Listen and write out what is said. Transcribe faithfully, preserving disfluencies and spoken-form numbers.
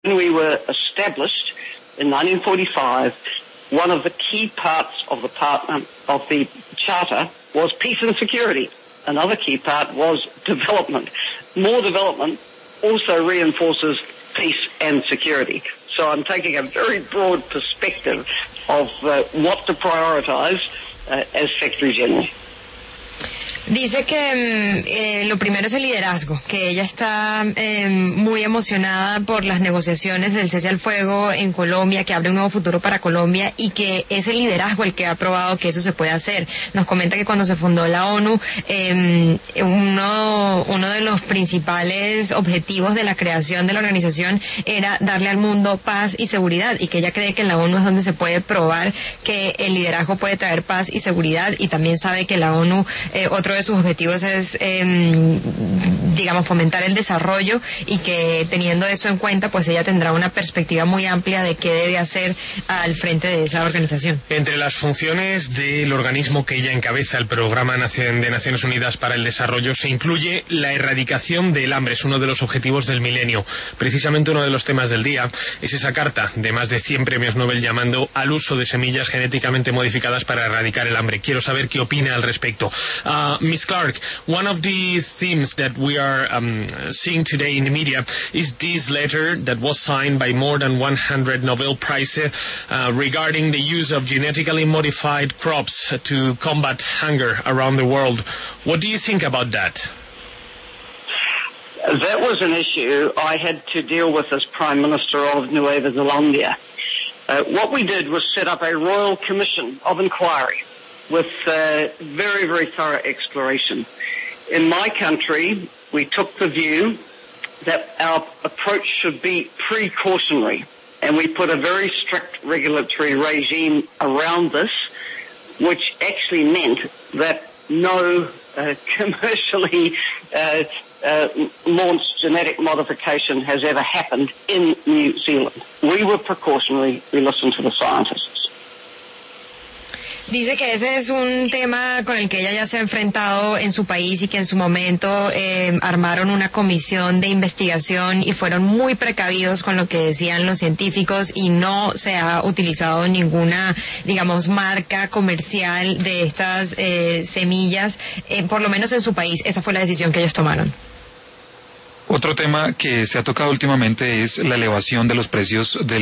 When we were established in nineteen forty-five, one of the key parts of the part of the charter was peace and security. Another key part was development. More development also reinforces peace and security. So I'm taking a very broad perspective of uh, what to prioritize uh, as Secretary General. Dice que eh, lo primero es el liderazgo, que ella está eh, muy emocionada por las negociaciones del cese al fuego en Colombia, que abre un nuevo futuro para Colombia y que es el liderazgo el que ha probado que eso se puede hacer. Nos comenta que cuando se fundó la ONU, eh, uno, uno de los principales objetivos de la creación de la organización era darle al mundo paz y seguridad, y que ella cree que en la ONU es donde se puede probar que el liderazgo puede traer paz y seguridad, y también sabe que la ONU, eh, otro de sus objetivos es, eh, digamos, fomentar el desarrollo, y que teniendo eso en cuenta, pues ella tendrá una perspectiva muy amplia de qué debe hacer al frente de esa organización. Entre las funciones del organismo que ella encabeza, el Programa de Naciones Unidas para el Desarrollo, se incluye la erradicación del hambre. Es uno de los objetivos del milenio. Precisamente uno de los temas del día es esa carta de más de cien premios Nobel llamando al uso de semillas genéticamente modificadas para erradicar el hambre. Quiero saber qué opina al respecto. Uh, Miz Clark, one of the themes that we are um, seeing today in the media is this letter that was signed by more than one hundred Nobel Prizes uh, regarding the use of genetically modified crops to combat hunger around the world. What do you think about that? That was an issue I had to deal with as Prime Minister of Nueva Zelanda. Uh, what we did was set up a royal commission of inquiry with uh, very, very thorough exploration. In my country, we took the view that our approach should be precautionary, and we put a very strict regulatory regime around this, which actually meant that no uh, commercially uh, uh, launched genetic modification has ever happened in New Zealand. We were precautionary. We listened to the scientists. Dice que ese es un tema con el que ella ya se ha enfrentado en su país, y que en su momento eh, armaron una comisión de investigación y fueron muy precavidos con lo que decían los científicos, y no se ha utilizado ninguna, digamos, marca comercial de estas eh, semillas, eh, por lo menos en su país. Esa fue la decisión que ellos tomaron. Otro tema que se ha tocado últimamente es la elevación de los precios del